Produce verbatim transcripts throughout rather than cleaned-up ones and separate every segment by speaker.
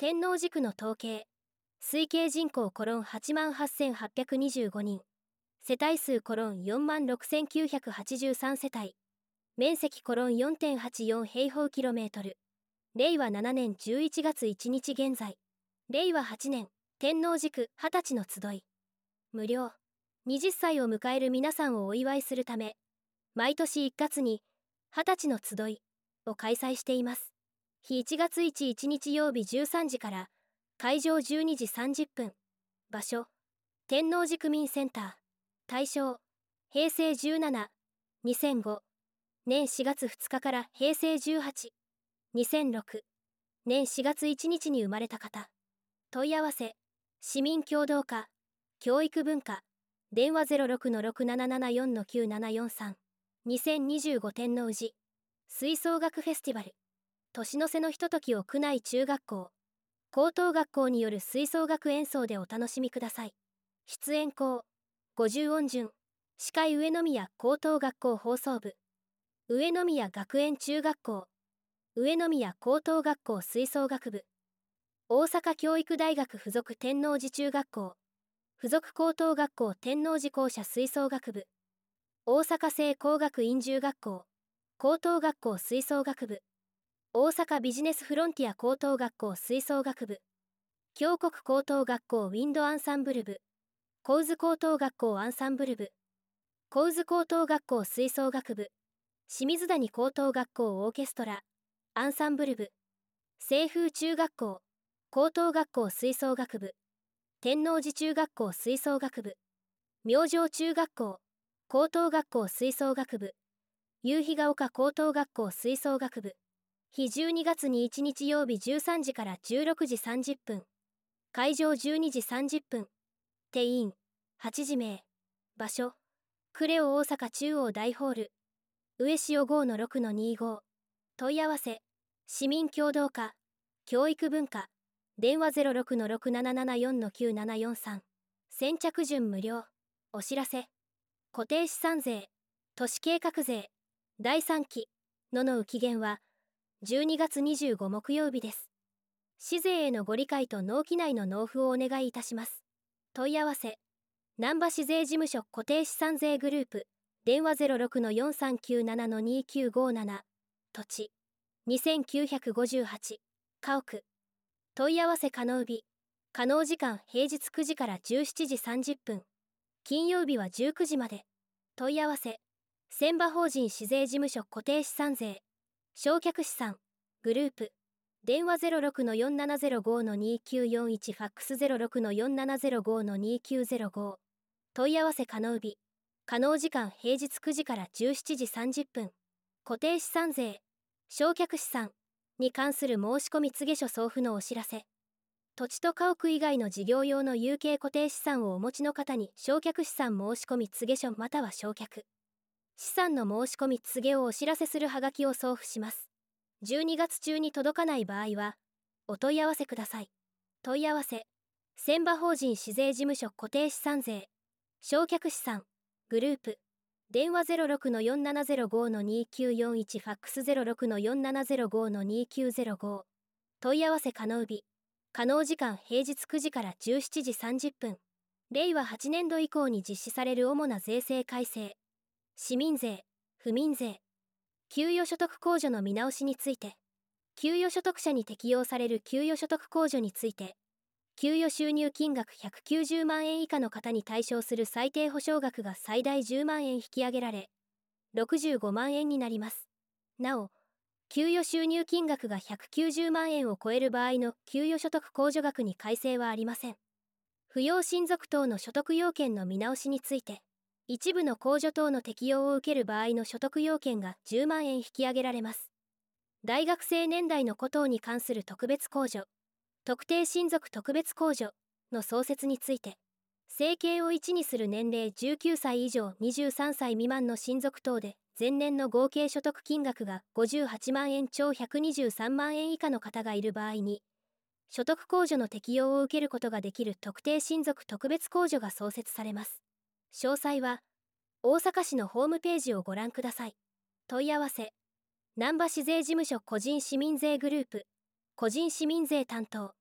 Speaker 1: 天王寺区の統計。推計人口コロンはちまんはっせんはっぴゃくにじゅうごにん。世帯数コロンよんまんろくせんきゅうひゃくはちじゅうさん世帯。面積コロン よんてんはちよん 平方キロメートル。れいわななねんじゅういちがついちにち現在。れいわはちねん、天王寺区はたちの集い。無料。はたちを迎える皆さんをお祝いするため、毎年いっがつに、はたちの集いを開催しています。日いちがつついたち日曜日じゅうさんじから、会場じゅうにじさんじゅっぷん。場所、天王寺区民センター。対象、へいせいじゅうなな、にせんご年しがつふつかからへいせいじゅうはち、にせんろく年しがついちにちに生まれた方。問い合わせ、市民協働課、教育文化、電話 ゼロろくのろくななななよんのきゅうななよんさん。にせんにじゅうご天王寺吹奏楽フェスティバル。年の瀬のひとときを区内中学校、高等学校による吹奏楽演奏でお楽しみください。出演校、ごじゅう音順。司会上宮高等学校放送部。上宮学園中学校。上宮高等学校吹奏楽部。大阪教育大学附属天王寺中学校。附属高等学校天王寺校舎吹奏楽部。大阪聖工学院中学校。高等学校吹奏楽部。大阪ビジネスフロンティア高等学校吹奏楽部。京国高等学校ウィンドアンサンブル部。高津高等学校アンサンブル部。高津高等学校吹奏楽部。清水谷高等学校オーケストラ、アンサンブル部。清風中学校、高等学校吹奏楽部。天王寺中学校吹奏楽部。明星中学校、高等学校吹奏楽部。夕日が丘高等学校吹奏楽部。日じゅうにがつにち日曜日じゅうさんじからじゅうろくじさんじゅっぷん。会場じゅうにじさんじゅっぷん。定員、はちじめい。場所、クレオ大阪中央大ホール。上塩 ごのろくのにじゅうご。問い合わせ、市民協働課、教育文化、電話 ゼロろくのろくななななよんのきゅうななよんさん。先着順無料。お知らせ。固定資産税、都市計画税、だいさんきのの期限は、じゅうにがつにじゅうご木曜日です。市税へのご理解と納期内の納付をお願いいたします。問い合わせ、難波市税事務所固定資産税グループ、電話 ゼロろくのよんさんきゅうななのにきゅうごなな。土地、にせんきゅうひゃくごじゅうはち。家屋。問い合わせ可能日。可能時間平日くじからじゅうしちじさんじゅっぷん。金曜日はじゅうくじまで。問い合わせ、船場法人市税事務所固定資産税。償却資産、グループ。電話 ゼロろくのよんななゼロごのにきゅうよんいちファックス ゼロろくのよんななゼロごのにきゅうゼロご。問い合わせ可能日。可能時間平日くじからじゅうしちじさんじゅっぷん。固定資産税、償却資産に関する申し込み告げ書送付のお知らせ。土地と家屋以外の事業用の有形固定資産をお持ちの方に償却資産申し込み告げ書または償却資産の申し込み告げをお知らせするはがきを送付します。じゅうにがつ中に届かない場合は、お問い合わせください。問い合わせ、船場法人市税事務所固定資産税、償却資産、グループ。電話 ゼロろくのよんななゼロごのにきゅうよんいちファックス ゼロろくのよんななゼロごのにきゅうゼロご。問い合わせ可能日。可能時間平日くじからじゅうしちじさんじゅっぷん。れいわはちねんど以降に実施される主な税制改正。市民税、府民税。給与所得控除の見直しについて。給与所得者に適用される給与所得控除について。給与収入金額ひゃくきゅうじゅうまんえん以下の方に対象する最低保障額が最大じゅうまんえん引き上げられ、ろくじゅうごまんえんになります。なお、給与収入金額がひゃくきゅうじゅうまんえんを超える場合の給与所得控除額に改正はありません。扶養親族等の所得要件の見直しについて、一部の控除等の適用を受ける場合の所得要件がじゅうまんえん引き上げられます。大学生年代のことに関する特別控除、特定親族特別控除の創設について、生計をいちにする年齢じゅうきゅうさい以上にじゅうさんさい未満の親族等で前年の合計所得金額がごじゅうはちまんえん超ひゃくにじゅうさんまんえん以下の方がいる場合に、所得控除の適用を受けることができる特定親族特別控除が創設されます。詳細は、大阪市のホームページをご覧ください。問い合わせ、難波市税事務所個人市民税グループ、個人市民税担当。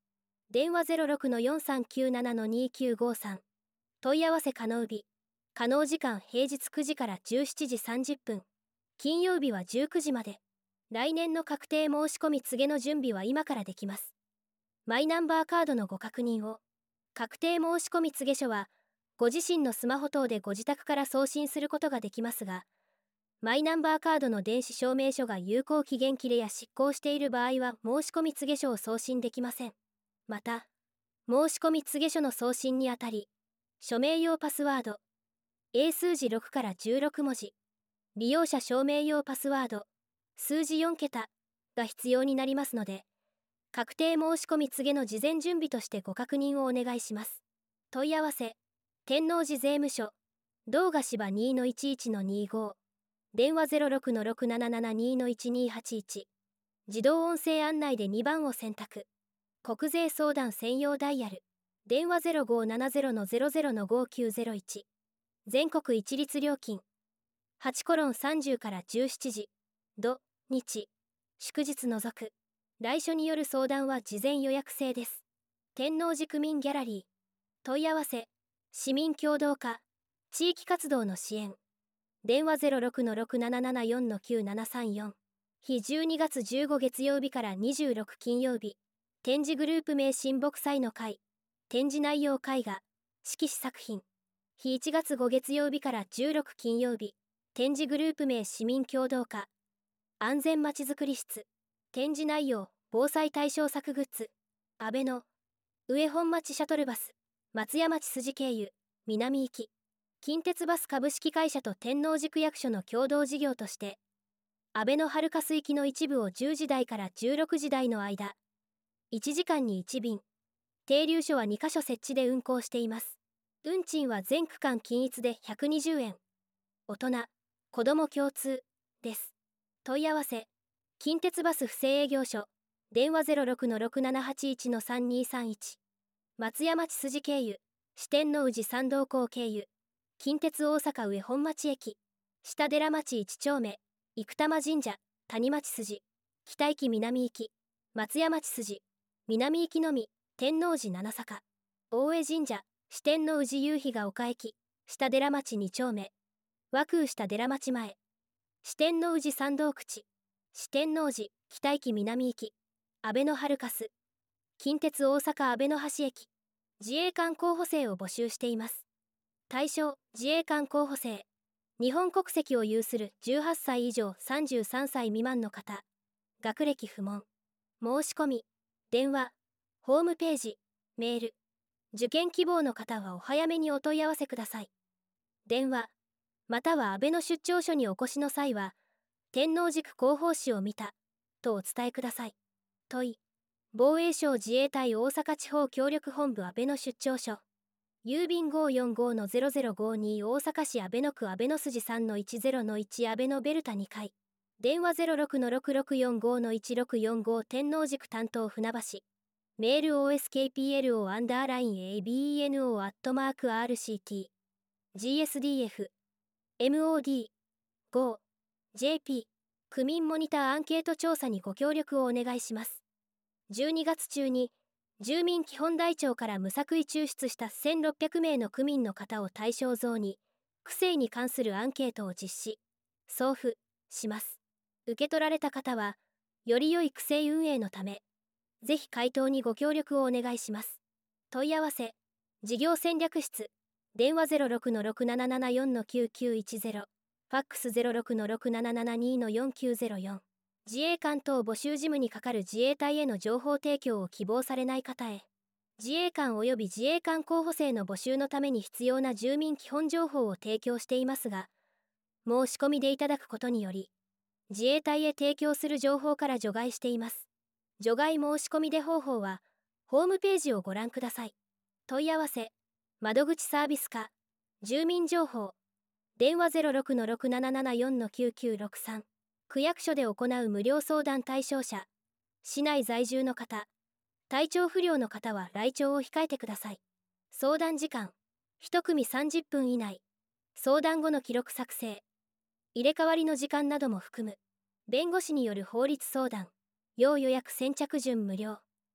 Speaker 1: 電話 ゼロろくのよんさんきゅうななのにきゅうごさん。問い合わせ可能日。可能時間平日くじからじゅうしちじさんじゅっぷん。金曜日はじゅうくじまで。来年の確定申し込み告げの準備は今からできます。マイナンバーカードのご確認を。確定申し込み告げ書は、ご自身のスマホ等でご自宅から送信することができますが、マイナンバーカードの電子証明書が有効期限切れや失効している場合は申し込み告げ書を送信できません。また、申し込み告げ書の送信にあたり、署名用パスワード、英数字ろくからじゅうろくもじ、利用者証明用パスワード、数字よんけたが必要になりますので、確定申し込み告げの事前準備としてご確認をお願いします。問い合わせ、天王寺税務署、道賀芝 にのいちいちのにご、電話 ゼロろくのろくななななにのいちにはちいち、自動音声案内でにばんを選択。国税相談専用ダイヤル、電話 ゼロごななゼロのゼロゼロのごきゅうゼロいち、全国一律料金、はちさんじゅうからじゅうしちじ、土、日、祝日除く。来所による相談は事前予約制です。天王寺区民ギャラリー。問い合わせ、市民協働課、地域活動の支援。電話 ゼロろくのろくななななよんのきゅうななさんよん。日じゅうにがつじゅうご月曜日からにじゅうろく金曜日。展示グループ名親睦祭の会。展示内容絵画、色紙作品。日いちがつご月曜日からじゅうろく金曜日。展示グループ名市民協働課。安全まちづくり室。展示内容、防災対象策グッズ。安倍の上本町シャトルバス。松屋町筋経由、南行き。近鉄バス株式会社と天王寺区役所の共同事業として、安倍のハルカス行きの一部をじゅうじ台からじゅうろくじ台の間、いちじかんにいち便、停留所はにカ所設置で運行しています。運賃は全区間均一でひゃくにじゅうえん。大人、子供共通です。問い合わせ、近鉄バス不正営業所、電話 ゼロろくのろくななはちいちのさんにさんいち。松屋町筋経由、四天王寺参道港経由、近鉄大阪上本町駅、下寺町一丁目、生玉神社、谷町筋、北駅南行き、松屋町筋、南行きのみ、天王寺七坂、大江神社、四天王寺夕日が丘駅、下寺町二丁目、和空下寺町前、四天王寺参道口、四天王寺、北駅南行き、安倍のハルカス、近鉄大阪安倍の橋駅、自衛官候補生を募集しています。対象、自衛官候補生。日本国籍を有するじゅうはっさい以上さんじゅうさんさい未満の方。学歴不問。申し込み、電話、ホームページ、メール。受験希望の方はお早めにお問い合わせください。電話、または安倍の出張所にお越しの際は、天王寺区広報誌を見た、とお伝えください。問い、防衛省自衛隊大阪地方協力本部安倍の出張所。郵便 ごーよんごのゼロゼロごに 大阪市阿倍野区阿倍野筋 さんのいちゼロのいち 阿倍野ベルタにかい。電話 ゼロろくのろくろくよんごのいちろくよんご 天王寺区担当船橋。メール オーエスケーピーエルオー アンダーライン エービーエヌオー アットマーク アールシーティー ジーエスディーエフ エムオーディー ご ジェーピー 区民モニターアンケート調査にご協力をお願いします。じゅうにがつ中に住民基本台帳から無作為抽出したせんろっぴゃくめいの区民の方を対象増に区政に関するアンケートを実施送付します。受け取られた方はより良い区政運営のためぜひ回答にご協力をお願いします。問い合わせ事業戦略室電話 ゼロろくのろくななななよんのきゅうきゅういちゼロ、ファックス ゼロろくのろくななななにのよんきゅうゼロよん。自衛官等募集事務に係る自衛隊への情報提供を希望されない方へ、自衛官及び自衛官候補生の募集のために必要な住民基本情報を提供していますが、申し込みでいただくことにより、自衛隊へ提供する情報から除外しています。除外申し込みで方法は、ホームページをご覧ください。問い合わせ、窓口サービス課、住民情報、電話 ゼロろくのろくななななよんのきゅうきゅうろくさん。区役所で行う無料相談対象者、市内在住の方、体調不良の方は来庁を控えてください。相談時間、いち組さんじゅっぷん以内。相談後の記録作成、入れ替わりの時間なども含む、弁護士による法律相談、要予約先着順無料。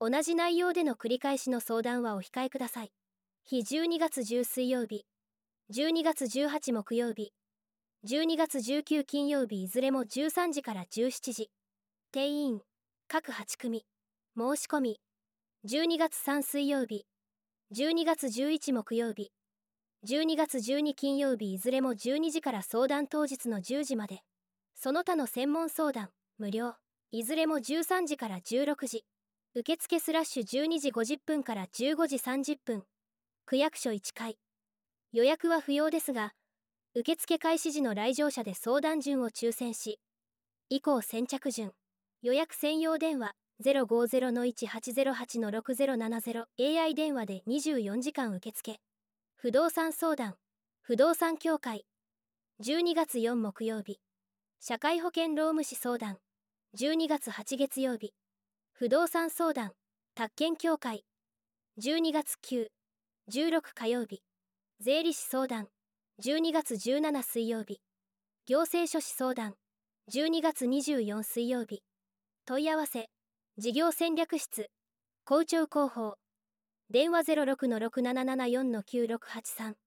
Speaker 1: 同じ内容での繰り返しの相談はお控えください。日じゅうにがつじゅう水曜日、じゅうにがつじゅうはち木曜日、じゅうにがつじゅうく金曜日いずれもじゅうさんじからじゅうしちじ。定員、各はち組。申し込み、じゅうにがつさん水曜日、じゅうにがつじゅういち木曜日、じゅうにがつじゅうに金曜日いずれもじゅうにじから相談当日のじゅうじまで。その他の専門相談、無料。いずれもじゅうさんじからじゅうろくじ。受付スラッシュじゅうにじごじゅっぷんからじゅうごじさんじゅっぷん。区役所いちかい。予約は不要ですが、受付開始時の来場者で相談順を抽選し、以降先着順。予約専用電話 ゼロごゼロのいちはちゼロはちのろくゼロななゼロ エーアイ 電話でにじゅうよじかん受付。不動産相談、不動産協会。じゅうにがつよっか木曜日。社会保険労務士相談。じゅうにがつはち月曜日。不動産相談、宅建協会。じゅうにがつく、じゅうろく火曜日。税理士相談。じゅうにがつじゅうしち水曜日。行政書士相談。じゅうにがつにじゅうよっか水曜日。問い合わせ、事業戦略室、校長広報。電話 ゼロろくのろくななななよんのきゅうろくはちさん。